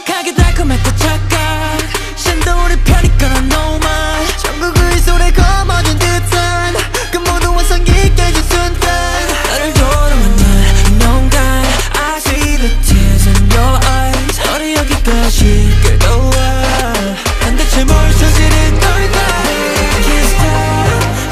고약하게 달콤했던 착각 신도 우리 편이 끊어 no mind 전국의 손에 거머쥔 듯한 그 모든 환상이 깨진 순간 나를 돌아만 날 인용간 I see the tears in your eyes 너를 여기까지 끌고 와 난 대체 뭘 저지른 걸까 Can't stop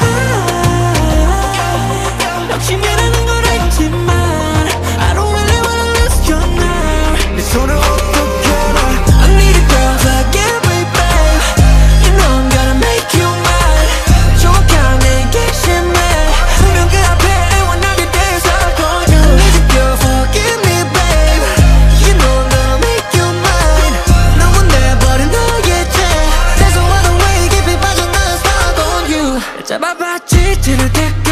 욕심이라는 걸 알지만 I don't really wanna lose you now 내 손을 어떻게 놔 I need a girl like every babe You know I'm gonna make you mine 정확하게 객심해 분명 그 앞에 애원하게 돼서 for you I need you forgive me babe You know I'm gonna make you mine 너무 내버린 너의 죄 대소하던 왜 깊이 빠져 난 stuck on you 잡아봤지 찌를 때